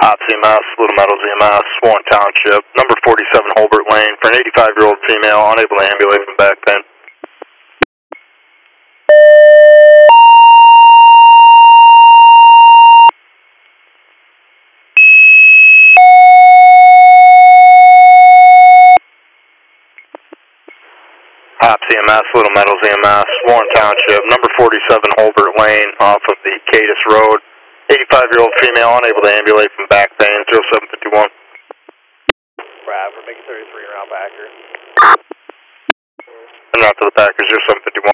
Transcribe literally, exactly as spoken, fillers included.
Hop C M S, Little Meadows E M S, Warren Township, number forty-seven Holbert Lane, for an eighty-five-year-old female unable to ambulate from back pain. Hop C M S, Little Meadows E M S, Warren Township, number forty-seven Holbert Lane, off of the Cadiz Road. eighty-five-year-old female unable to ambulate from back pain, zero seven fifty-one. Brad, we're making thirty-three around Packer. And out to the Packers, zero seven fifty-one.